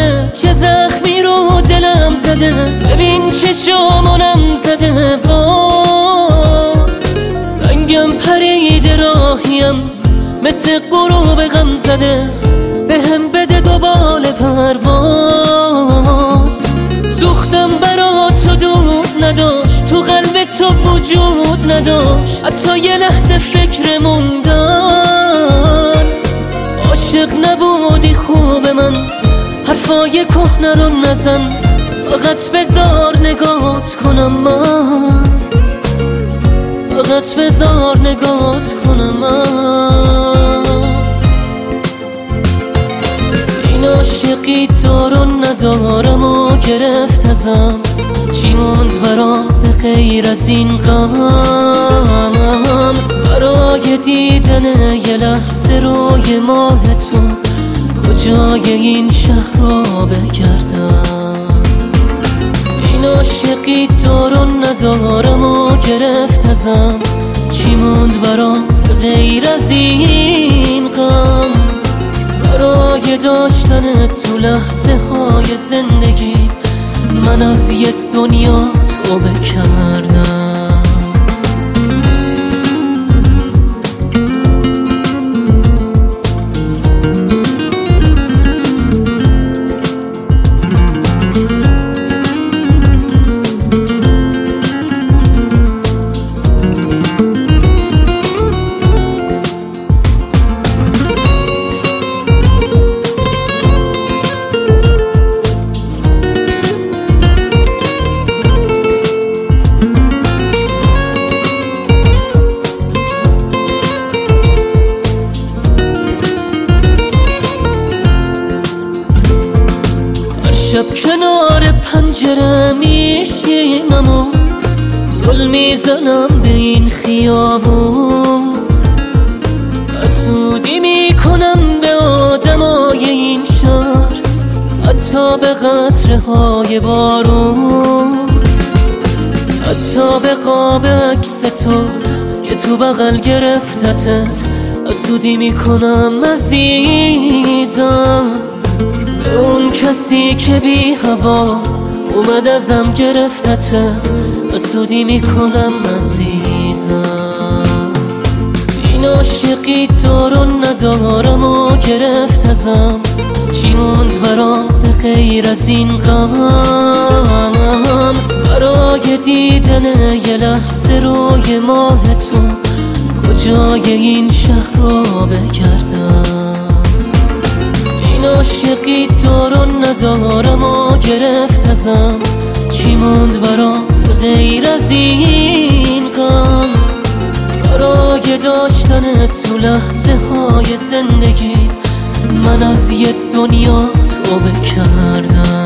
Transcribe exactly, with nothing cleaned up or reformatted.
زده، چه زخمی رو دلم زده، ببین چه شامونم زده. باز رنگم پریده راهیم مثل غروب غم زده، به هم بده دوبال پرواز. سوختم برا تو دود نداشت، تو قلب تو وجود نداشت، حتی یه لحظه فکر موندن. عاشق نبودی خوب من، حرفای کهنه رو نزن، فقط بذار نگات کنم من، فقط بذار نگات کنم من. این عاشقی تو رو ندارم و گرفت ازم، چی موند برام به غیر از این غم؟ برای دیدن یه لحظه روی ماه تو کجای این شهر رو بگردم؟ این عاشقی تو رو ندارم و گرفت ازم، چی موند برام به غیر از این غم؟ برای داشتن تو لحظه های زندگی من از یک دنیا توبه کردم. شب کنار پنجره میشینم و زل میزنم به این خیابون، حسودی میکنم به آدمای این شهر، حتی به قطره های بارون، حتی به قاب عکس تو که تو بغل گرفتتت، حسودی میکنم عزیزم به اون کسی که بی هوا اومد ازم گرفتتت، حسودی میکنم عزیزم. این عاشقی تو رو ندارم و گرفت ازم، چی موند برام به غیر از این غم؟ برای دیدن یه لحظه روی ماه تو کجای این شهر رو بگردم؟ این عاشقی تو رو ندارم و گرفت ازم، چی موند برام غیر از این غم؟ برای داشتن تو لحظه های زندگی من از یک دنیا توبه کردم.